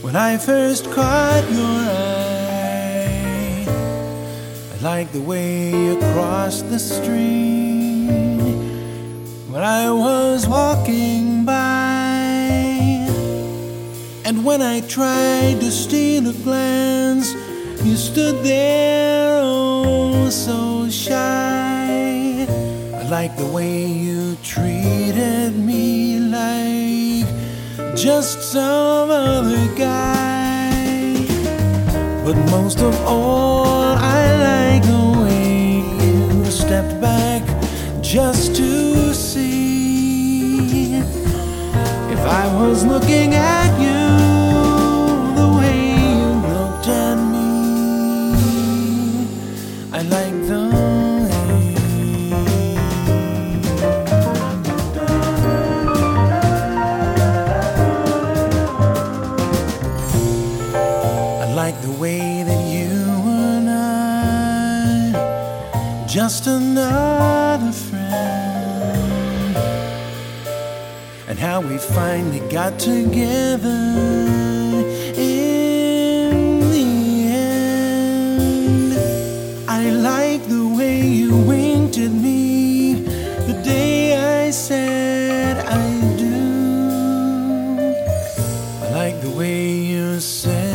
When I first caught your eye, I liked the way you crossed the street when I was walking by. And when I tried to steal a glance, you stood there oh so shy. I liked the way you treated me like just some other guy. But most of all, I like the way you stepped back just to see if I was looking at you the way you looked at me. I like the like the way that you and I, just another friend, and how we finally got together in the end. I like the way you winked at me the day I said I do. I like the way you said